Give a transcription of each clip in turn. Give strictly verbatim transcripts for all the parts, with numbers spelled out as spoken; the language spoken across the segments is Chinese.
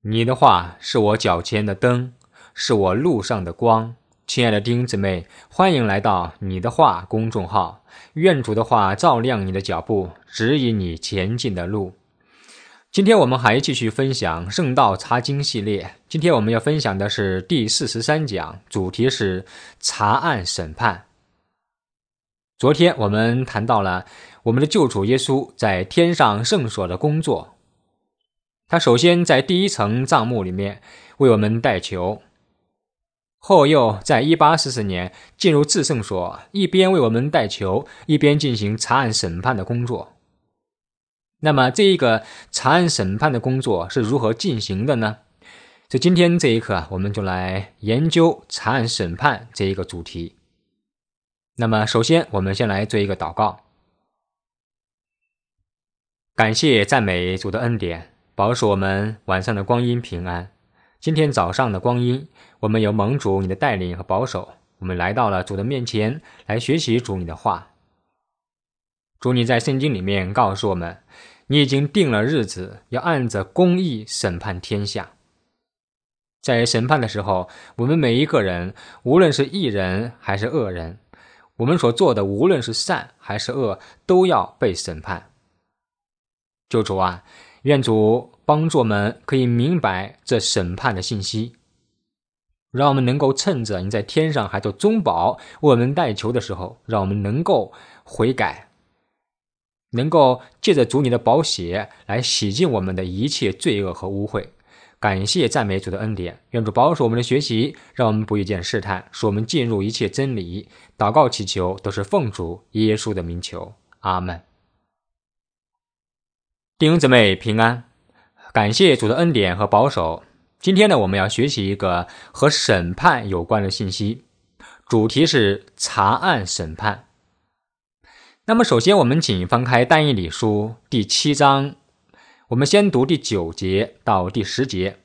你的话是我脚前的灯，是我路上的光。亲爱的弟兄姊妹，欢迎来到你的话公众号，愿主的话照亮你的脚步，指引你前进的路。今天我们还继续分享圣道查经系列，今天我们要分享的是第四十三讲，主题是查案审判。昨天我们谈到了我们的救主耶稣在天上圣所的工作，他首先在第一层帐幕里面为我们代求，后又在一八四四年进入至圣所，一边为我们代求，一边进行查案审判的工作。那么这一个查案审判的工作是如何进行的呢？所以今天这一课我们就来研究查案审判这一个主题。那么首先我们先来做一个祷告。感谢赞美主的恩典，保守我们晚上的光阴平安。今天早上的光阴，我们有蒙主你的带领和保守，我们来到了主的面前，来学习主你的话。主你在圣经里面告诉我们，你已经定了日子，要按着公义审判天下。在审判的时候，我们每一个人，无论是义人还是恶人，我们所做的无论是善还是恶，都要被审判。救主啊，愿主帮助我们可以明白这审判的信息，让我们能够趁着你在天上还做中保为我们代求的时候，让我们能够悔改，能够借着主你的宝血来洗净我们的一切罪恶和污秽。感谢赞美主的恩典，愿主保守我们的学习，让我们不遇见试探，使我们进入一切真理。祷告祈求都是奉主耶稣的名求，阿们。弟兄姊妹平安，感谢主的恩典和保守。今天呢，我们要学习一个和审判有关的信息，主题是查案审判。那么首先我们请翻开但以理书第七章，我们先读第九节到第十节。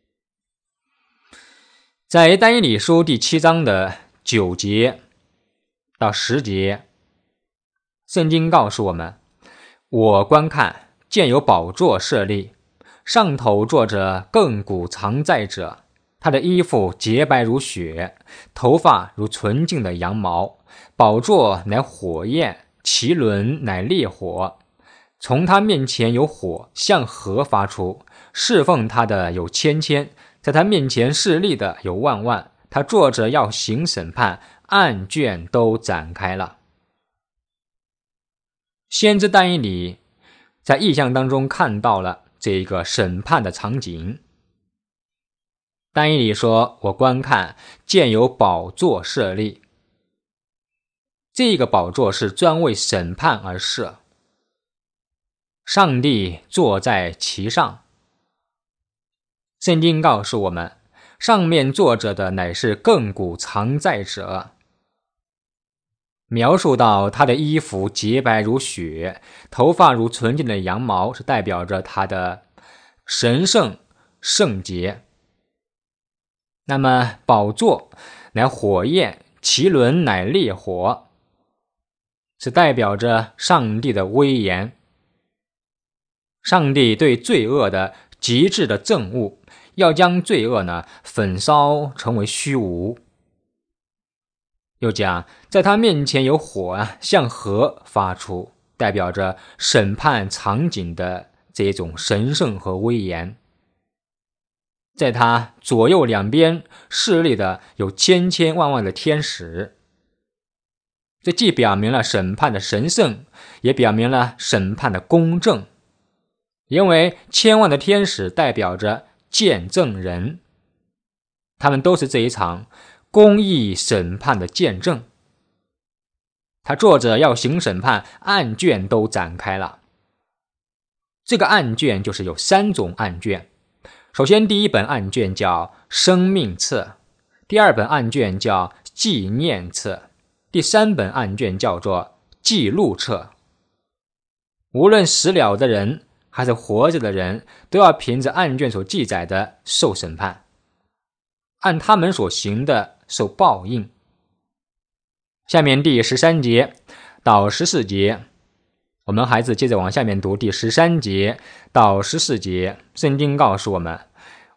在但以理书第七章的九节到十节，圣经告诉我们，我观看见有宝座设立，上头坐着亘古常在者，他的衣服洁白如雪，头发如纯净的羊毛，宝座乃火焰，其轮乃烈火，从他面前有火向河发出，侍奉他的有千千，在他面前侍立的有万万，他坐着要行审判，案卷都展开了。先知但以理在异象当中看到了这一个审判的场景。但以理说，我观看见有宝座设立，这个宝座是专为审判而设，上帝坐在其上。圣经告诉我们，上面坐着的乃是亘古常在者，描述到他的衣服洁白如雪，头发如纯净的羊毛，是代表着他的神圣圣洁。那么宝座乃火焰，其轮乃烈火，是代表着上帝的威严。上帝对罪恶的极致的憎恶，要将罪恶呢焚烧成为虚无。又讲，在他面前有火啊，向河发出，代表着审判场景的这种神圣和威严。在他左右两边侍立的有千千万万的天使，这既表明了审判的神圣，也表明了审判的公正，因为千万的天使代表着见证人，他们都是这一场公义审判的见证。他坐着要行审判，案卷都展开了。这个案卷就是有三种案卷，首先第一本案卷叫生命册，第二本案卷叫纪念册，第三本案卷叫做记录册。无论死了的人还是活着的人，都要凭着案卷所记载的受审判，按他们所行的受报应。下面第十三节到十四节，我们孩子接着往下面读第十三节到十四节。圣经告诉我们，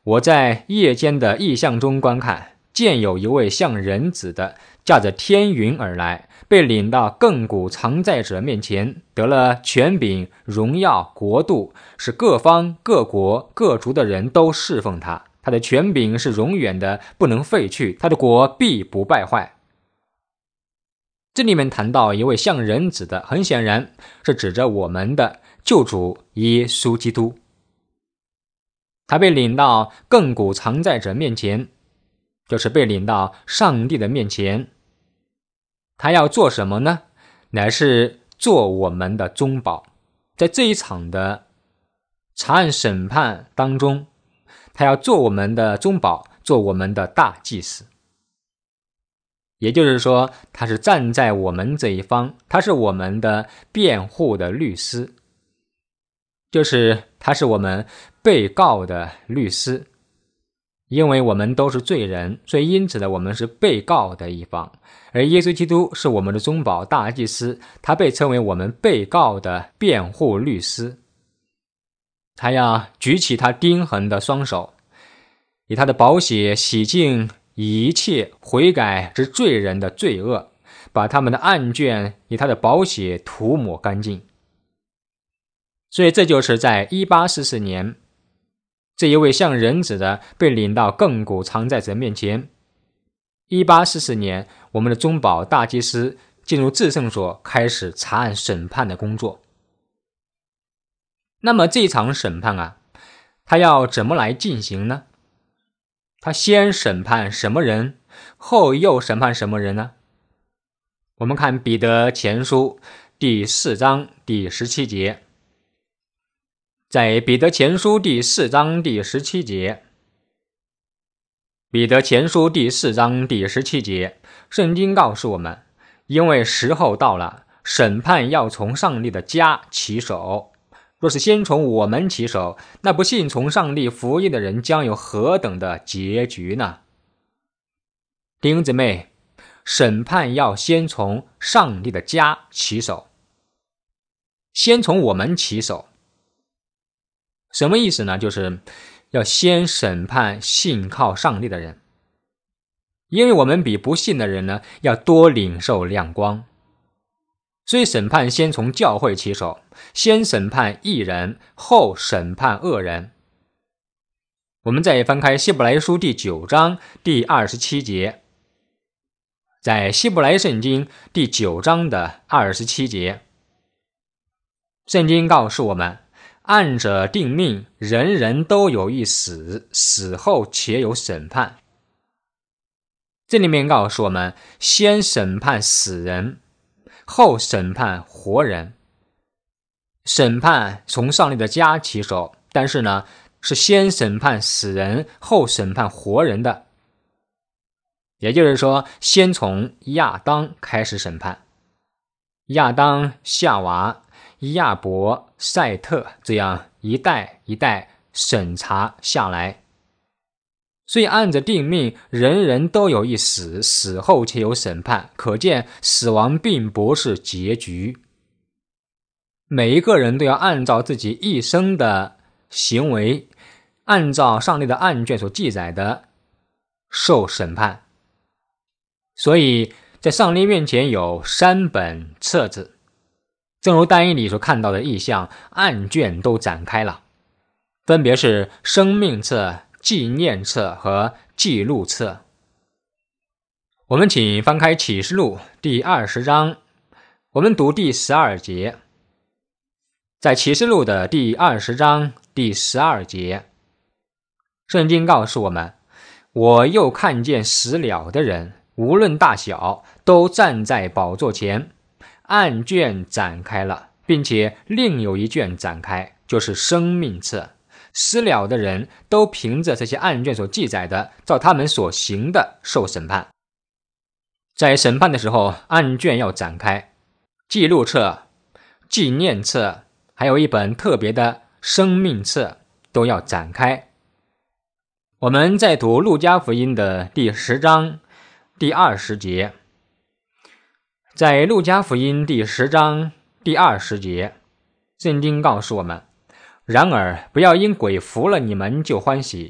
我在夜间的异象中观看，见有一位像人子的驾着天云而来，被领到亘古常在者面前，得了权柄、荣耀、国度，使各方各国各族的人都侍奉他。他的权柄是永远的，不能废去，他的国必不败坏。这里面谈到一位像人子的，很显然是指着我们的救主耶稣基督。他被领到亘古常在者面前，就是被领到上帝的面前。他要做什么呢？乃是做我们的中保。在这一场的查案审判当中，他要做我们的中保，做我们的大祭司。也就是说，他是站在我们这一方，他是我们的辩护的律师，就是他是我们被告的律师。因为我们都是罪人，所以因此呢，我们是被告的一方。而耶稣基督是我们的中保大祭司，他被称为我们被告的辩护律师。他要举起他钉痕的双手，以他的宝血洗净一切悔改之罪人的罪恶，把他们的案卷以他的宝血涂抹干净。所以这就是在一八四四年，这一位像人子的被领到亘古常在者面前。一八四四年，我们的中保大祭司进入至圣所，开始查案审判的工作。那么这一场审判啊，他要怎么来进行呢？他先审判什么人，后又审判什么人呢？我们看彼得前书第四章第十七节。在彼得前书第四章第十七节，彼得前书第四章第十七节，圣经告诉我们，因为时候到了，审判要从上帝的家起手。若是先从我们起手，那不信从上帝福音的人将有何等的结局呢？弟兄姊妹，审判要先从上帝的家起手，先从我们起手。什么意思呢？就是要先审判信靠上帝的人，因为我们比不信的人呢要多领受亮光。所以审判先从教会起手，先审判义人，后审判恶人。我们再翻开希伯来书第九章第二十七节，在希伯来圣经第九章的二十七节，圣经告诉我们，按着定命，人人都有一死，死后且有审判。这里面告诉我们，先审判死人，后审判活人。审判从上帝的家起手，但是呢，是先审判死人，后审判活人的。也就是说，先从亚当开始审判，亚当、夏娃、亚伯、赛特，这样一代一代审查下来。所以按着定命，人人都有一死，死后且有审判。可见死亡并不是结局，每一个人都要按照自己一生的行为，按照上帝的案卷所记载的受审判。所以在上帝面前有三本册子，正如但以理所看到的异象，案卷都展开了，分别是生命册、纪念册和记录册。我们请翻开启示录第二十章，我们读第十二节。在启示录的第二十章第十二节，圣经告诉我们，我又看见死了的人，无论大小，都站在宝座前，案卷展开了，并且另有一卷展开，就是生命册。死了的人都凭着这些案卷所记载的，照他们所行的受审判。在审判的时候，案卷要展开，记录册、纪念册，还有一本特别的生命册都要展开。我们再读路加福音的第十章第二十节。在路加福音第十章第二十节，圣经告诉我们，然而不要因鬼服了你们就欢喜，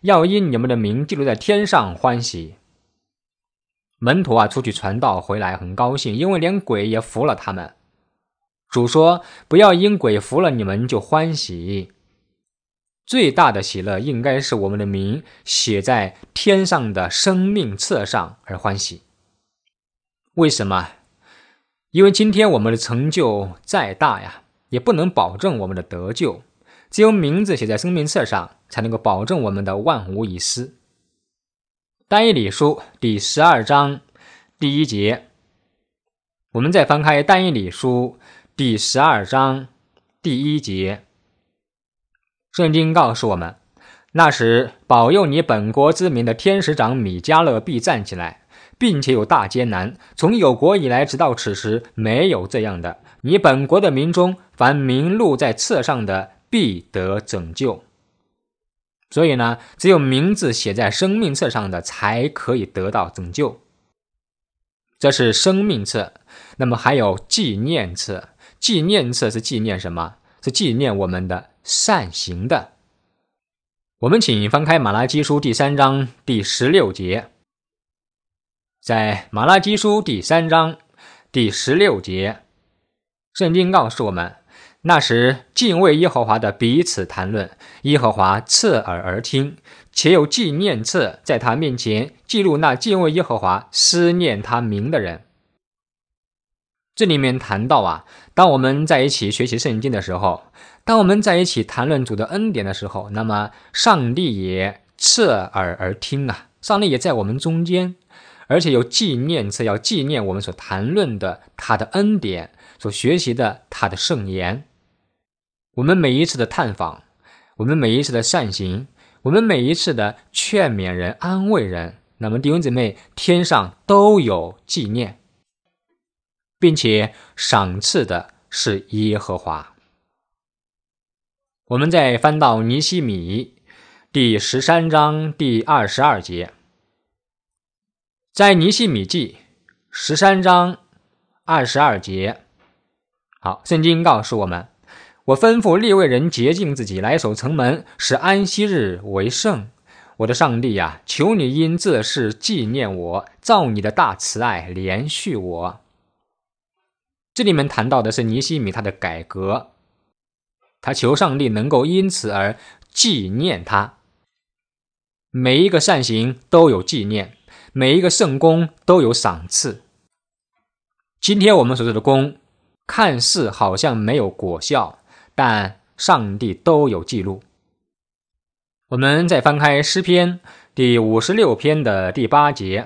要因你们的名记录在天上欢喜。门徒啊，出去传道回来很高兴，因为连鬼也服了他们。主说，不要因鬼服了你们就欢喜，最大的喜乐应该是我们的名写在天上的生命册上而欢喜。为什么？因为今天我们的成就再大呀，也不能保证我们的得救，只有名字写在生命册上，才能够保证我们的万无一失。但以理书第十二章第一节，我们再翻开但以理书第十二章第一节，圣经告诉我们，那时保佑你本国之民的天使长米迦勒必站起来，并且有大艰难，从有国以来直到此时没有这样的。你本国的民中，凡名录在册上的必得拯救。所以呢，只有名字写在生命册上的才可以得到拯救。这是生命册。那么还有纪念册，纪念册是纪念什么？是纪念我们的善行的。我们请翻开马拉基书第三章第十六节，在马拉基书第三章第十六节，圣经告诉我们，那时敬畏耶和华的彼此谈论，耶和华侧耳而听，且有纪念册在他面前记录那敬畏耶和华思念他名的人。这里面谈到啊，当我们在一起学习圣经的时候，当我们在一起谈论主的恩典的时候，那么上帝也侧耳而听啊，上帝也在我们中间，而且有纪念册要纪念我们所谈论的他的恩典，所学习的他的圣言。我们每一次的探访，我们每一次的善行，我们每一次的劝勉人安慰人，那么弟兄姊妹，天上都有纪念，并且赏赐的是耶和华。我们再翻到尼希米第十三章第二十二节，在尼希米记十三章二十二节，好，圣经告诉我们，我吩咐利未人洁净自己，来守城门，使安息日为圣。我的上帝啊，求你因这事纪念我，照你的大慈爱怜恤我。这里面谈到的是尼希米他的改革，他求上帝能够因此而纪念他。每一个善行都有纪念，每一个圣功都有赏赐。今天我们所做的功看似好像没有果效，但上帝都有记录。我们再翻开诗篇第五十六篇的第八节，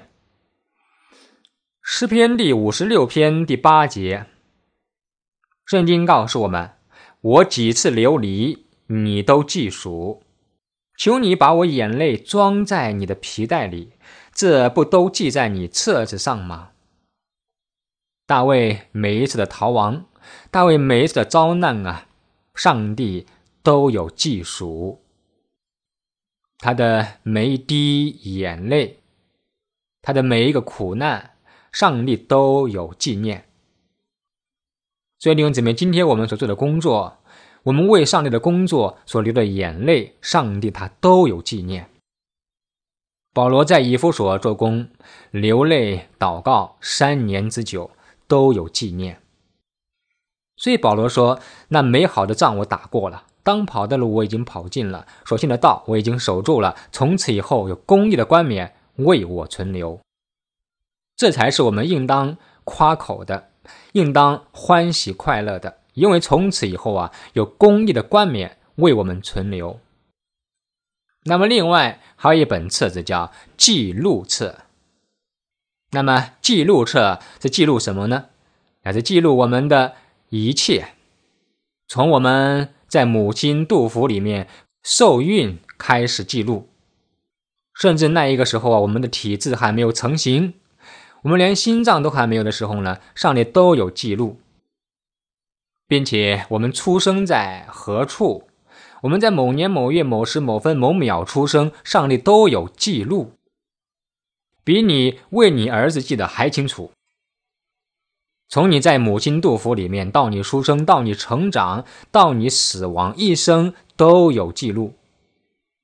诗篇第五十六篇第八节，圣经告诉我们，我几次流离你都记数，求你把我眼泪装在你的皮带里，这不都记在你册子上吗？大卫每一次的逃亡，大卫每一次的遭难啊，上帝都有记数。他的每一滴眼泪，他的每一个苦难，上帝都有纪念。所以弟兄姊妹，今天我们所做的工作，我们为上帝的工作所流的眼泪，上帝他都有纪念。保罗在以弗所做工，流泪祷告三年之久，都有纪念。所以保罗说，那美好的仗我打过了，当跑的路我已经跑尽了，所信的道我已经守住了，从此以后有公义的冠冕为我存留。这才是我们应当夸口的，应当欢喜快乐的，因为从此以后啊，有公义的冠冕为我们存留。那么另外还有一本册子叫记录册。那么记录册是记录什么呢？那是记录我们的一切，从我们在母亲肚腹里面受孕开始记录，甚至那一个时候啊，我们的体质还没有成型，我们连心脏都还没有的时候呢，上帝都有记录，并且我们出生在何处，我们在某年某月某时某分某秒出生，上帝都有记录，比你为你儿子记得还清楚。从你在母亲肚腹里面到你出生，到你成长，到你死亡，一生都有记录。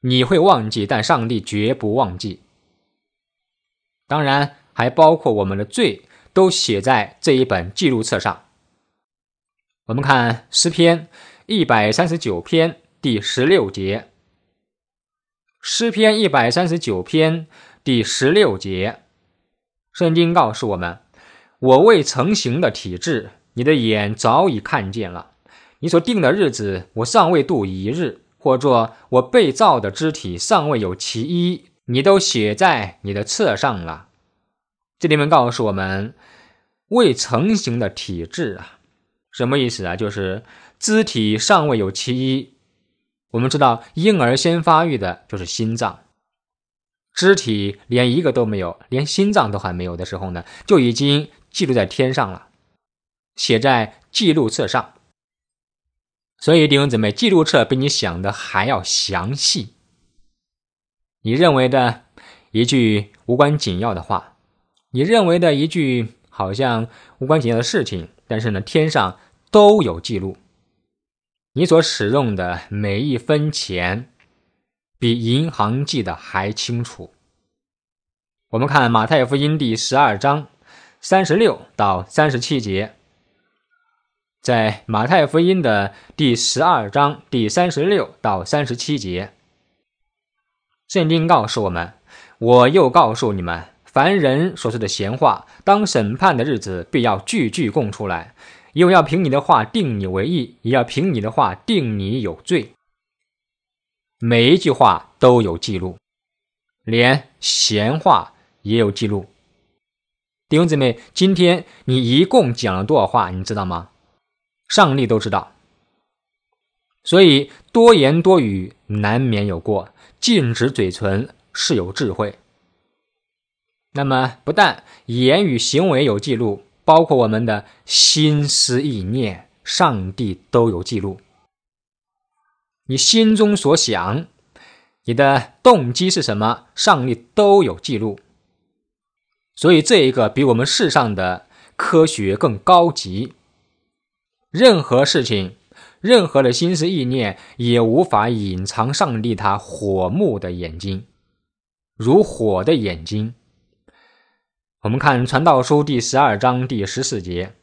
你会忘记，但上帝绝不忘记。当然还包括我们的罪都写在这一本记录册上。我们看诗篇一百三十九篇第十六节，诗篇一百三十九篇第十六节，圣经告诉我们，我未成形的体质，你的眼早已看见了，你所定的日子，我尚未度一日，或者我被造的肢体尚未有其一，你都写在你的册上了。这里面告诉我们未成形的体质啊，什么意思啊？就是肢体尚未有其一。我们知道婴儿先发育的就是心脏，肢体连一个都没有，连心脏都还没有的时候呢，就已经记录在天上了，写在记录册上。所以弟兄姊妹，记录册比你想的还要详细。你认为的一句无关紧要的话，你认为的一句好像无关紧要的事情，但是呢，天上都有记录。你所使用的每一分钱比银行记得还清楚。我们看马太福音第十二章三十六到三十七节，在马太福音的第十二章第三十六到三十七节，圣经告诉我们，我又告诉你们，凡人所说的闲话，当审判的日子必要句句供出来，因为要凭你的话定你为义，也要凭你的话定你有罪。每一句话都有记录，连闲话也有记录。弟兄姊妹，今天你一共讲了多少话，你知道吗？上帝都知道。所以多言多语难免有过，禁止嘴唇是有智慧。那么不但言语行为有记录，包括我们的心思意念，上帝都有记录。你心中所想，你的动机是什么，上帝都有记录。所以这一个比我们世上的科学更高级。任何事情，任何的心思意念也无法隐藏上帝他火目的眼睛，如火的眼睛。我们看传道书第十二章第十四节，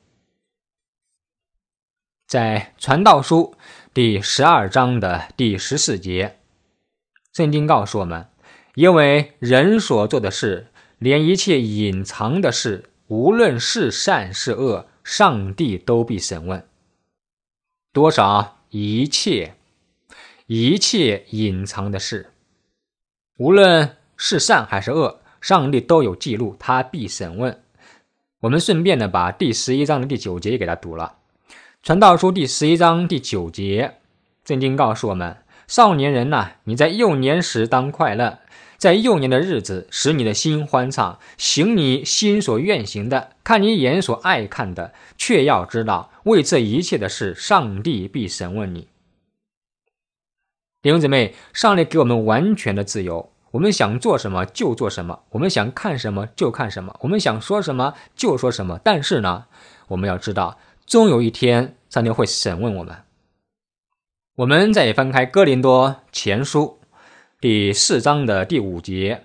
在传道书第十二章的第十四节，圣经告诉我们，因为人所做的事，连一切隐藏的事，无论是善是恶，上帝都必审问。多少一切一切隐藏的事，无论是善还是恶，上帝都有记录，他必审问。我们顺便呢把第十一章的第九节也给他读了。传道书第十一章第九节，圣经告诉我们，少年人啊，你在幼年时当快乐，在幼年的日子使你的心欢畅，行你心所愿行的，看你眼所爱看的，却要知道为这一切的事，上帝必审问你。弟兄姊妹，上帝给我们完全的自由，我们想做什么就做什么，我们想看什么就看什么，我们想说什么就说什么。但是呢，我们要知道，终有一天上帝会审问我们。我们再翻开哥林多前书第四章的第五节，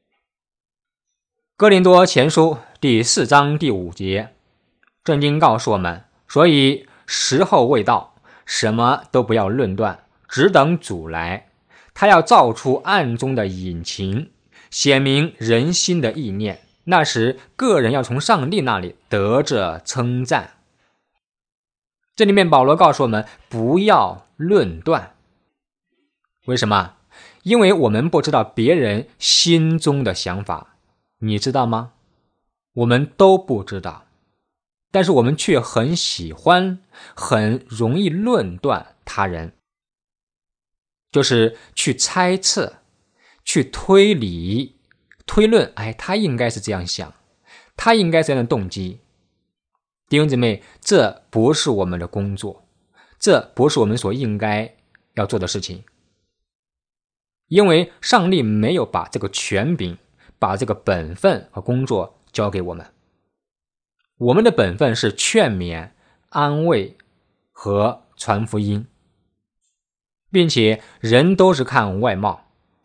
哥林多前书第四章第五节，圣经告诉我们，所以时候未到，什么都不要论断，只等主来，他要照出暗中的隐情，显明人心的意念，那时个人要从上帝那里得着称赞。这里面保罗告诉我们，不要论断。为什么？因为我们不知道别人心中的想法，你知道吗？我们都不知道，但是我们却很喜欢，很容易论断他人，就是去猜测，去推理推论，哎，他应该是这样想，他应该是这样的动机。弟兄姊妹，这不是我们的工作，这不是我们所应该要做的事情。因为上帝没有把这个权柄，把这个本分和工作交给我们。我们的本分是劝勉、安慰和传福音，并且人都是看外貌，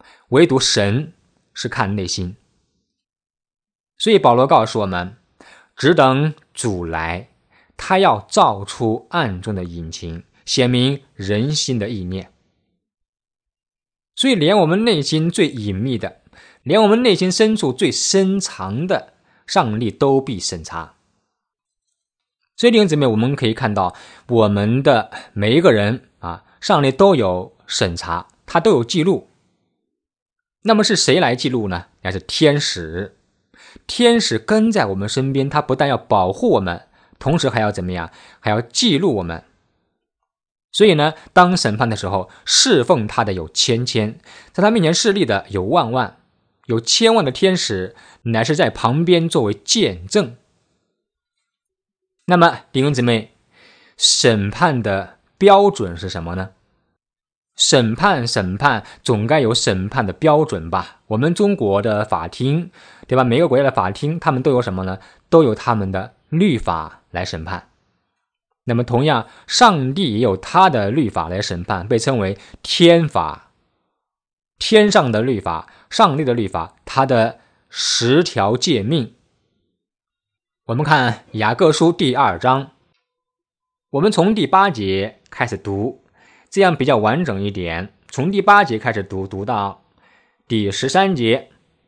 唯独神是看内心。所以保罗告诉我们，只等主来，他要照出暗中的隐情，显明人心的意念。所以连我们内心最隐秘的，连我们内心深处最深藏的，上帝都必审查。所以弟兄姊妹，我们可以看到我们的每一个人啊，上帝都有审查，他都有记录。那么是谁来记录呢？那是天使。天使跟在我们身边，他不但要保护我们，同时还要怎么样？还要记录我们。所以呢，当审判的时候，侍奉他的有千千，在他面前侍立的有万万，有千万的天使乃是在旁边作为见证。那么弟兄姊妹，审判的标准是什么呢？审判审判总该有审判的标准吧。我们中国的法庭，对吧？每个国家的法庭他们都有什么呢？都有他们的律法来审判。那么同样，上帝也有他的律法来审判，被称为天法。天上的律法，上帝的律法，他的十条诫命。我们看雅各书第二章，我们从第八节开始读，这样比较完整一点。从第八节开始读，读到第十三节。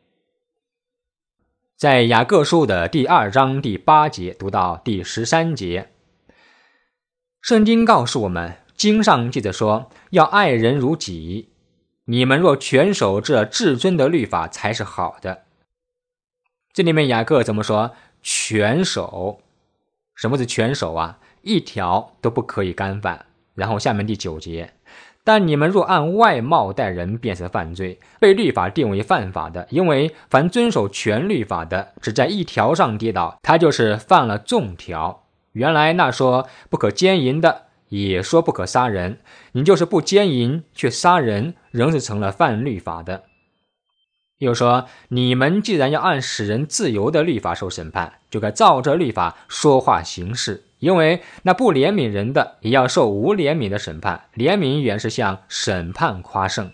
在雅各书的第二章第八节读到第十三节，圣经告诉我们，经上记着说，要爱人如己。你们若全守这至尊的律法，才是好的。这里面雅各怎么说？全守。什么是全守啊？一条都不可以干犯。然后下面第九节，但你们若按外貌待人，便是犯罪，被律法定为犯法的。因为凡遵守全律法的，只在一条上跌倒，他就是犯了众条。原来那说不可奸淫的，也说不可杀人，你就是不奸淫却杀人，仍是成了犯律法的。又说，你们既然要按使人自由的律法受审判，就该照着律法说话行事。因为那不怜悯人的，也要受无怜悯的审判。怜悯原是向审判夸胜。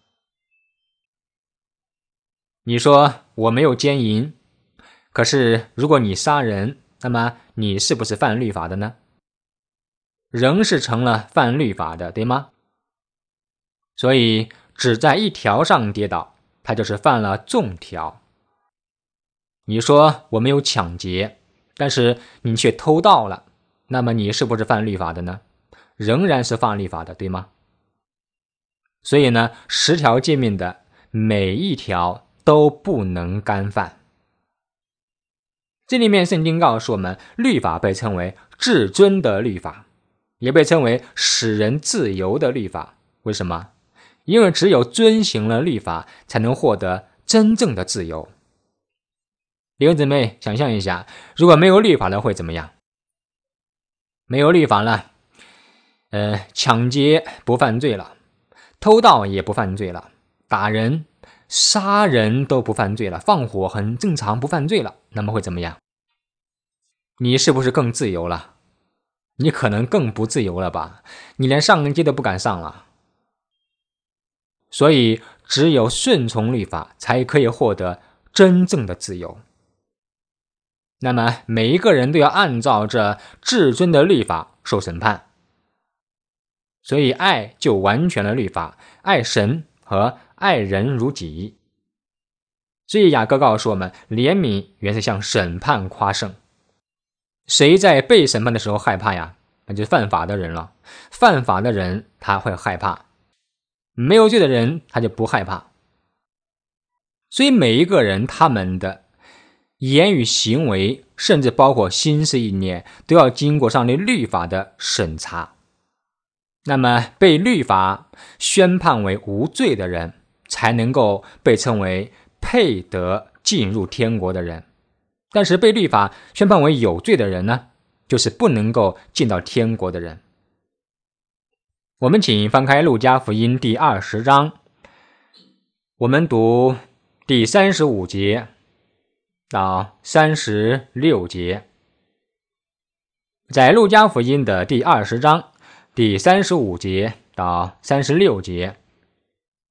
你说我没有奸淫，可是如果你杀人，那么你是不是犯律法的呢？仍是成了犯律法的，对吗？所以只在一条上跌倒，他就是犯了众条。你说我没有抢劫，但是你却偷盗了，那么你是不是犯律法的呢？仍然是犯律法的，对吗？所以呢，十条诫命的每一条都不能干犯。这里面圣经告诉我们，律法被称为至尊的律法，也被称为使人自由的律法。为什么？因为只有遵行了律法，才能获得真正的自由。弟兄姊妹，想象一下，如果没有律法了会怎么样？没有律法了，呃，抢劫不犯罪了，偷盗也不犯罪了，打人、杀人都不犯罪了，放火很正常，不犯罪了，那么会怎么样？你是不是更自由了？你可能更不自由了吧？你连上街都不敢上了。所以只有顺从律法，才可以获得真正的自由。那么每一个人都要按照这至尊的律法受审判。所以爱就完全了律法，爱神和爱人如己。所以雅各告诉我们，怜悯原是向审判夸胜。谁在被审判的时候害怕呀？那就是犯法的人了。犯法的人他会害怕，没有罪的人他就不害怕。所以每一个人他们的言语行为，甚至包括心思意念，都要经过上帝律法的审查。那么被律法宣判为无罪的人，才能够被称为配得进入天国的人。但是被律法宣判为有罪的人呢，就是不能够进到天国的人。我们请翻开路加福音第二十章，我们读第三十五节到三十六节。在路加福音的第二十章第三十五节到三十六节，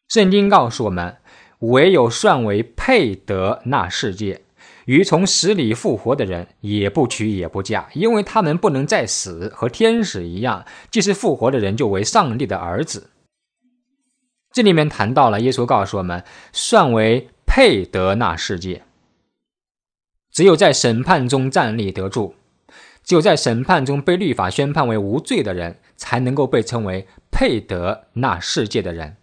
圣经告诉我们，唯有算为配得那世界，与从死里复活的人，也不娶也不嫁，因为他们不能再死，和天使一样，既是复活的人，就为上帝的儿子。这里面谈到了耶稣告诉我们，算为配得那世界，只有在审判中站立得住，只有在审判中被律法宣判为无罪的人，才能够被称为配得那世界的人，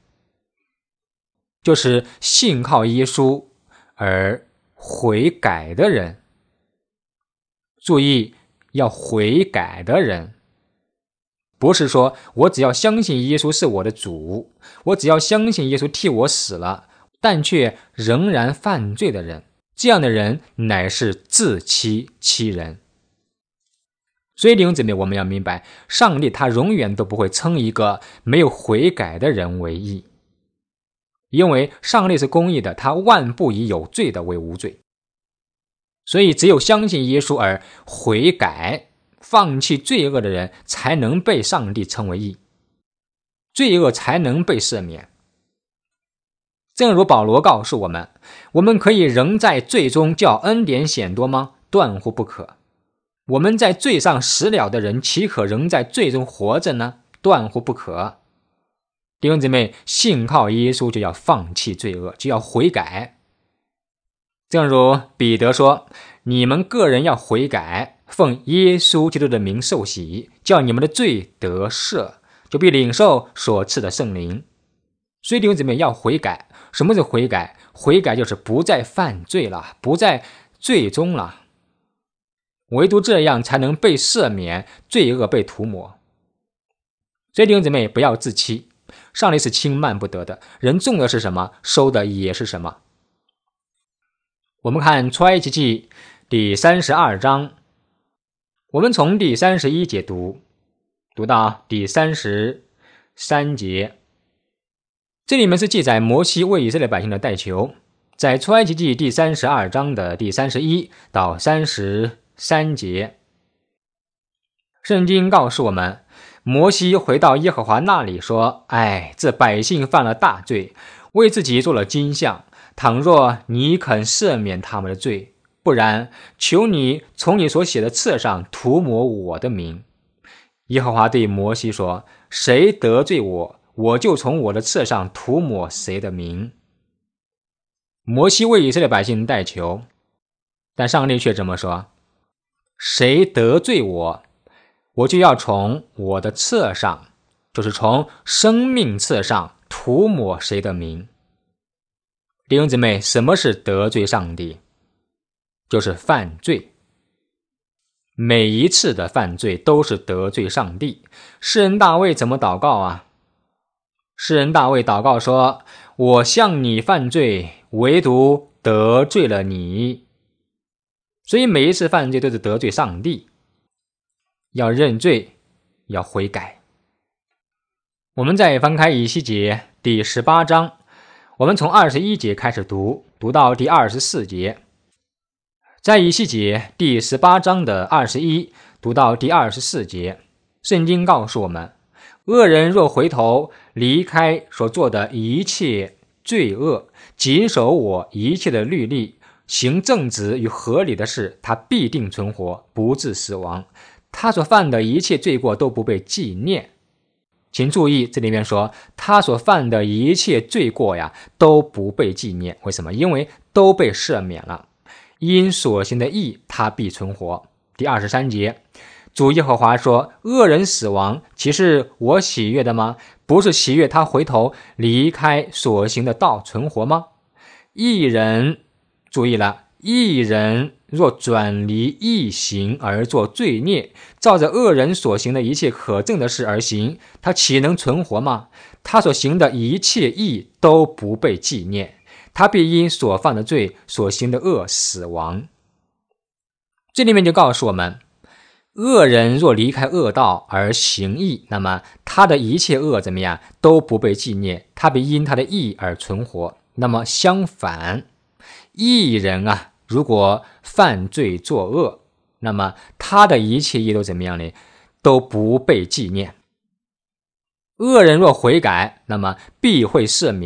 就是信靠耶稣而悔改的人。注意，要悔改的人，不是说我只要相信耶稣是我的主，我只要相信耶稣替我死了，但却仍然犯罪的人，这样的人乃是自欺欺人。所以弟兄姊妹，我们要明白，上帝他永远都不会称一个没有悔改的人为义，因为上帝是公义的，他万不以有罪的为无罪。所以只有相信耶稣而悔改放弃罪恶的人，才能被上帝称为义，罪恶才能被赦免。正如保罗告诉我们，我们可以仍在罪中叫恩典显多吗？断乎不可。我们在罪上死了的人，岂可仍在罪中活着呢？断乎不可。弟兄姊妹，信靠耶稣就要放弃罪恶，就要悔改。正如彼得说，你们个人要悔改，奉耶稣基督的名受洗，叫你们的罪得赦，就必领受所赐的圣灵。所以弟兄姊妹要悔改。什么是悔改？悔改就是不再犯罪了，不在罪中了，唯独这样才能被赦免，罪恶被涂抹。所以弟兄姊妹不要自欺，上帝是轻慢不得的，人种的是什么，收的也是什么。我们看出埃及记第三十二章，我们从第三十一节读，读到第三十三节。这里面是记载摩西为以色列百姓的代求，在出埃及记第三十二章的第三十一到三十三节。圣经告诉我们，摩西回到耶和华那里说，哎，这百姓犯了大罪，为自己做了金像，倘若你肯赦免他们的罪，不然求你从你所写的册上涂抹我的名。耶和华对摩西说，谁得罪我，我就从我的册上涂抹谁的名。摩西为以色列百姓代求，但上帝却这么说，谁得罪我，我就要从我的册上，就是从生命册上涂抹谁的名。弟兄姊妹，什么是得罪上帝？就是犯罪。每一次的犯罪都是得罪上帝。诗人大卫怎么祷告啊？诗人大卫祷告说，我向你犯罪，唯独得罪了你。所以每一次犯罪都是得罪上帝，要认罪，要悔改。我们再翻开以西结第十八章，我们从二十一节开始读，读到第二十四节。在以西结第十八章的二十一读到第二十四节，圣经告诉我们，恶人若回头离开所做的一切罪恶，谨守我一切的律例，行正直与合理的事，他必定存活，不致死亡。他所犯的一切罪过都不被纪念。请注意，这里面说他所犯的一切罪过呀都不被纪念。为什么？因为都被赦免了。因所行的义，他必存活。第二十三节，主耶和华说，恶人死亡，岂是我喜悦的吗？不是喜悦他回头离开所行的道存活吗？义人，注意了，义人若转离义行而做罪孽，照着恶人所行的一切可憎的事而行，他岂能存活吗？他所行的一切义都不被纪念，他必因所犯的罪所行的恶死亡。这里面就告诉我们，恶人若离开恶道而行义，那么他的一切恶怎么样都不被纪念，他必因他的义而存活。那么相反，义人啊，如果犯罪作恶，那么他的一切义都怎么样呢？都不被纪念。恶人若悔改，那么必会赦免；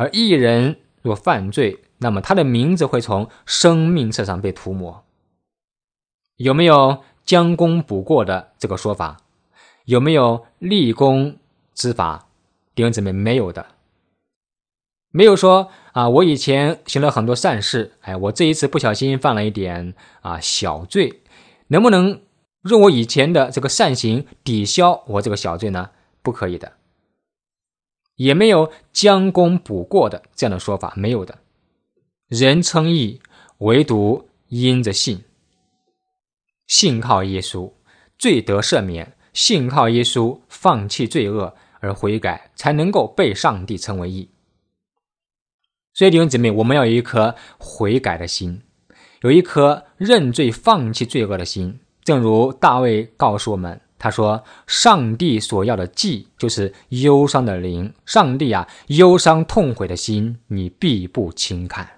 而义人若犯罪，那么他的名字会从生命册上被涂抹。有没有将功补过的这个说法？有没有立功之法？弟兄姊妹，没有的。没有说啊，我以前行了很多善事，哎，我这一次不小心犯了一点啊小罪，能不能用我以前的这个善行抵消我这个小罪呢？不可以的。也没有将功补过的这样的说法，没有的。人称义，唯独因着信，信靠耶稣，罪得赦免，信靠耶稣，放弃罪恶而悔改，才能够被上帝称为义。所以弟兄姊妹，我们要有一颗悔改的心，有一颗认罪放弃罪恶的心。正如大卫告诉我们，他说上帝所要的祭就是忧伤的灵，上帝啊，忧伤痛悔的心你必不轻看。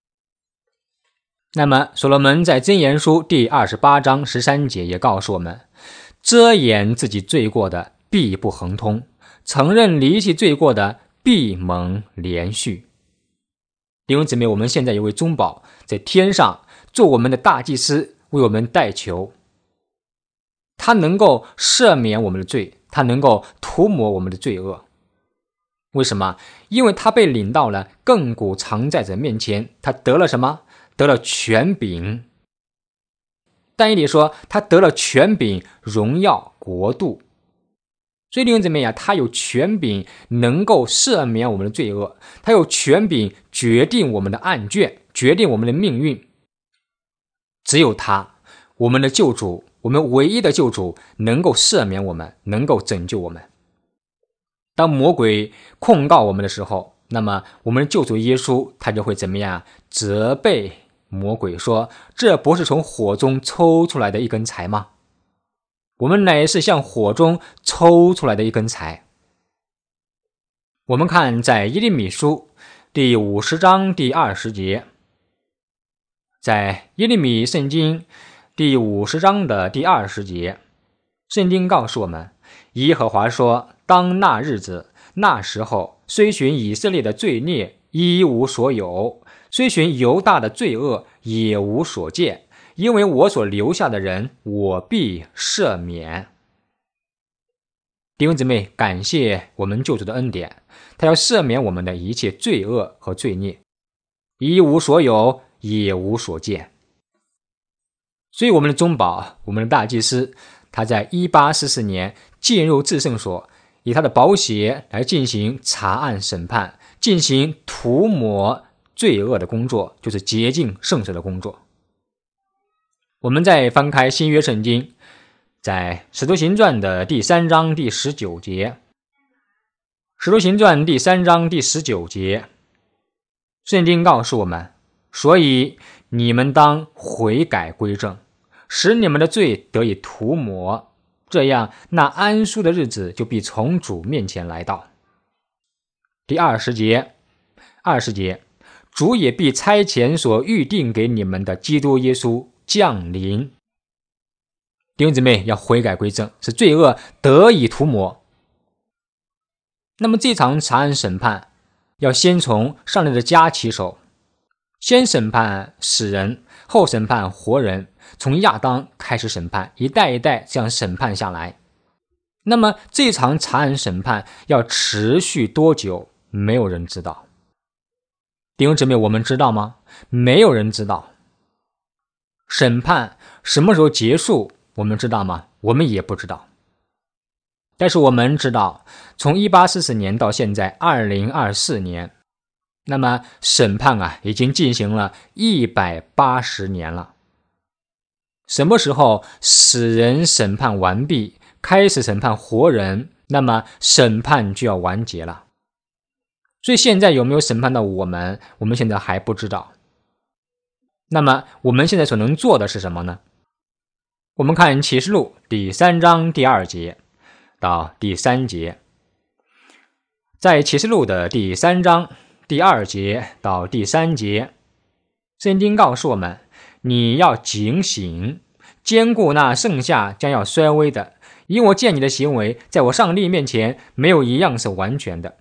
那么所罗门在箴言书第二十八章十三节也告诉我们，遮掩自己罪过的必不亨通，承认离弃罪过的必蒙连续。弟兄姊妹，我们现在有位中保在天上做我们的大祭司，为我们代求，他能够赦免我们的罪，他能够涂抹我们的罪恶。为什么？因为他被领到了亘古常在者面前，他得了什么？得了权柄。但以理说他得了权柄、荣耀、国度。所以弟兄姊妹呀，他有权柄能够赦免我们的罪恶，他有权柄决定我们的案卷，决定我们的命运。只有他，我们的救主，我们唯一的救主，能够赦免我们，能够拯救我们。当魔鬼控告我们的时候，那么我们的救主耶稣他就会怎么样？责备魔鬼说，这不是从火中抽出来的一根柴吗？我们乃是向火中抽出来的一根柴。我们看在耶利米书第五十章第二十节，在耶利米圣经第五十章的第二十节，圣经告诉我们，耶和华说，当那日子那时候，虽寻以色列的罪孽一无所有，虽寻犹大的罪恶也无所见，因为我所留下的人，我必赦免。弟兄姊妹，感谢我们救主的恩典，他要赦免我们的一切罪恶和罪孽，一无所有，也无所见。所以我们的中保，我们的大祭司，他在一八四四年进入至圣所，以他的宝血来进行查案审判，进行涂抹罪恶的工作，就是洁净圣所的工作。我们再翻开新约圣经，在使徒行传的第三章第十九节，使徒行传第三章第十九节，圣经告诉我们，所以你们当悔改归正，使你们的罪得以涂抹，这样那安舒的日子就必从主面前来到。第二十节，二十节，主也必差遣所预定给你们的基督耶稣降临。弟兄姊妹，要悔改归正，使罪恶得以涂抹。那么这场查案审判要先从上帝的家起手，先审判死人，后审判活人，从亚当开始审判，一代一代这样审判下来。那么这场查案审判要持续多久？没有人知道。弟兄姊妹，我们知道吗？没有人知道。审判什么时候结束，我们知道吗？我们也不知道。但是我们知道，从一八四四年到现在二零二四年，那么审判啊已经进行了一百八十年了。什么时候死人审判完毕，开始审判活人，那么审判就要完结了。所以现在有没有审判到我们，我们现在还不知道。那么我们现在所能做的是什么呢？我们看启示录第三章第二节到第三节。在启示录的第三章第二节到第三节，圣经告诉我们，你要警醒，坚固那剩下将要衰微的，因我见你的行为，在我上帝面前没有一样是完全的。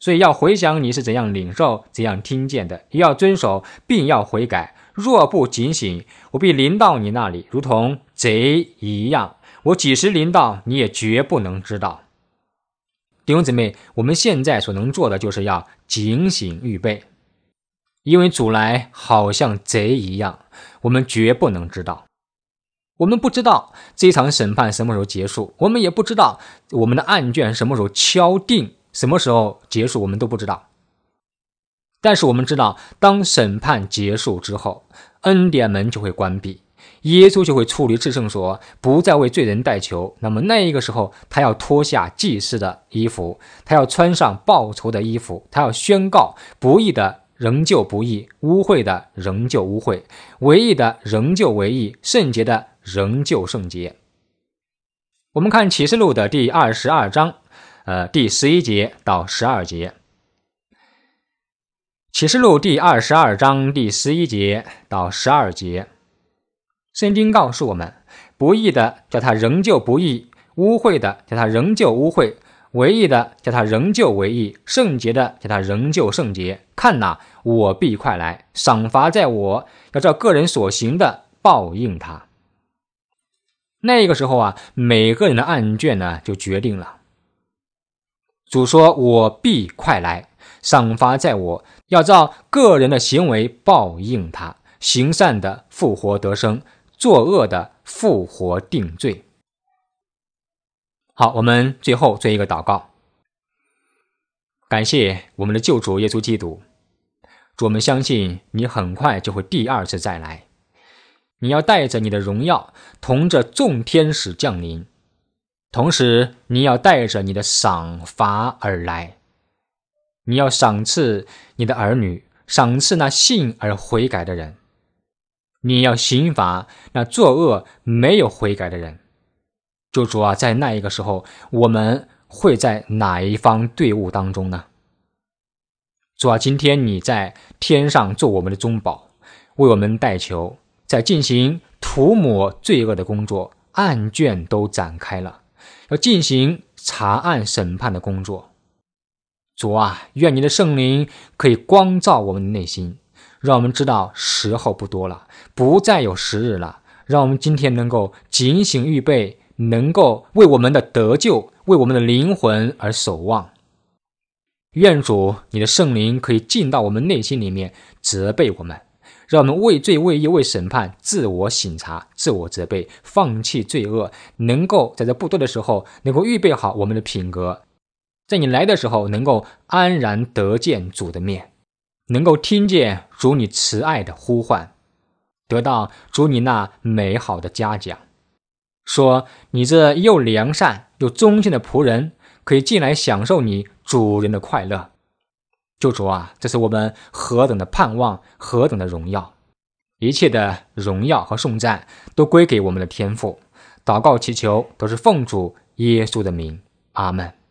所以要回想你是怎样领受、怎样听见的，也要遵守，并要悔改。若不警醒，我必临到你那里，如同贼一样。我几时临到，你也绝不能知道。弟兄姊妹，我们现在所能做的就是要警醒预备，因为主来好像贼一样，我们绝不能知道。我们不知道这场审判什么时候结束，我们也不知道我们的案卷什么时候敲定，什么时候结束，我们都不知道。但是我们知道，当审判结束之后，恩典门就会关闭，耶稣就会出离至圣所，不再为罪人代求。那么那一个时候，他要脱下祭司的衣服，他要穿上报仇的衣服，他要宣告不义的仍旧不义，污秽的仍旧污秽，为义的仍旧为义，圣洁的仍旧圣洁。我们看启示录的第二十二章，呃，第十一节到十二节。启示录第二十二章第十一节到十二节，圣经告诉我们，不义的叫他仍旧不义，污秽的叫他仍旧污秽，为义的叫他仍旧为义，圣洁的叫他仍旧圣洁。看哪，我必快来，赏罚在我，要照个人所行的报应他。那个时候啊，每个人的案卷呢就决定了。主说，我必快来，赏罚在我，要照个人的行为报应他，行善的复活得生，作恶的复活定罪。好，我们最后做一个祷告。感谢我们的救主耶稣基督，主，我们相信你很快就会第二次再来，你要带着你的荣耀同着众天使降临，同时你要带着你的赏罚而来，你要赏赐你的儿女，赏赐那信而悔改的人，你要刑罚那作恶没有悔改的人。救主啊，在那一个时候，我们会在哪一方队伍当中呢？主啊，今天你在天上做我们的中保，为我们代求，在进行涂抹罪恶的工作，案卷都展开了，要进行查案审判的工作。主啊，愿你的圣灵可以光照我们的内心，让我们知道时候不多了，不再有时日了，让我们今天能够警醒预备，能够为我们的得救，为我们的灵魂而守望。愿主你的圣灵可以进到我们内心里面，责备我们，让我们为罪为义为审判自我省察，自我责备，放弃罪恶，能够在这不多的时候能够预备好我们的品格，在你来的时候能够安然得见主的面，能够听见主你慈爱的呼唤，得到主你那美好的嘉奖，说你这又良善又忠心的仆人，可以进来享受你主人的快乐。救主啊，这是我们何等的盼望，何等的荣耀，一切的荣耀和颂赞都归给我们的天父。祷告祈求都是奉主耶稣的名，阿们。